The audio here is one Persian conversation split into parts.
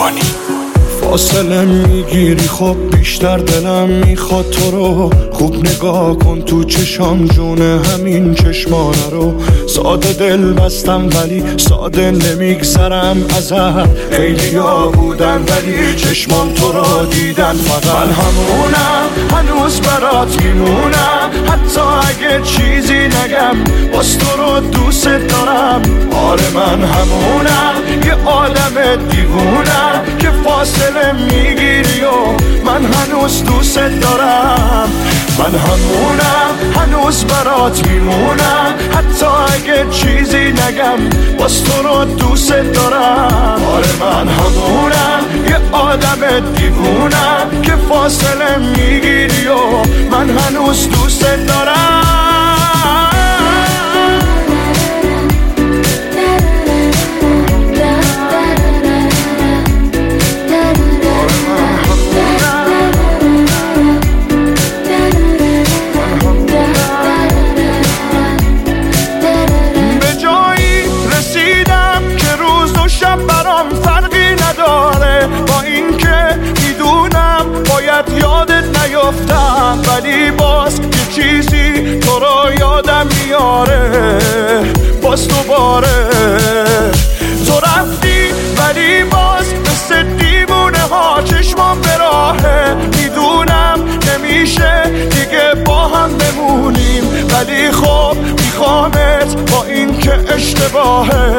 روحانی. فاصله میگیری خب بیشتر دلم میخواد تو رو خوب نگاه کن تو چشام جونه همین چشمانه رو. ساده دل بستم ولی ساده نمیگذرم ازت. خیلی ها بودن ولی چشمام تو رو دیدن فقط. من همونم هنوز برات میمونم حتی اگه چیزی نگم باز تو رو دوست دارم. آره من همونم یه آدم دیوونم که فاصله میگیری و من هنوز دوست دارم. من همونم هنوز برات میمونم حتی اگه چیزی نگم باز تو رو دوست دارم. آره من همونم یه آدم دیوونم که فاصله میگیری و من هنوز دوست دارم. با این که میدونم باید یادت نیفتم ولی باز یه چیزی تو رو یادم میاره باز دوباره. تو رفتی ولی باز مثل دیوونه ها چشمام به راهه. میدونم نمیشه دیگه با هم بمونیم ولی خب میخوامت با این که اشتباهه.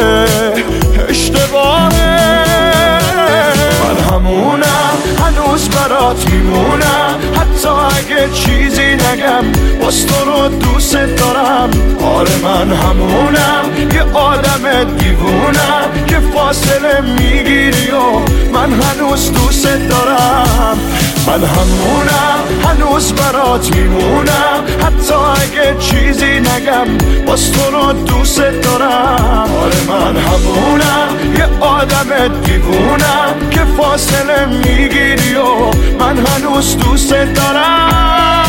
من همونم هنوز برات میمونم حتی اگه چیزی نگم باز تو رو دوست دارم. آره من همونم یه آدم دیوونم که فاصله میگیری و من هنوز دوست دارم. من همونم هنوز برات میمونم حتی اگه چیزی نگم باز تو رو دوست دارم. آره من همونم یه آدم دیوونم که فاصله میگیری و من هنوز دوست دارم.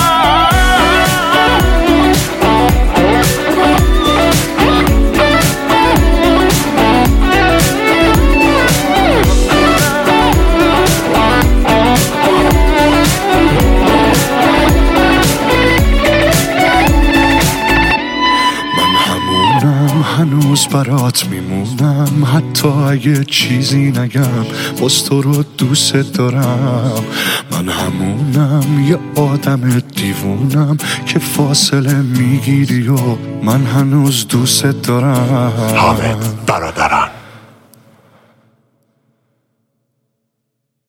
هنوز برات میمونم حتی اگه چیزی نگم باز تو رو دوست دارم. من همونم یه آدم دیوونم که فاصله میگیری و من هنوز دوست دارم. حامد برادران.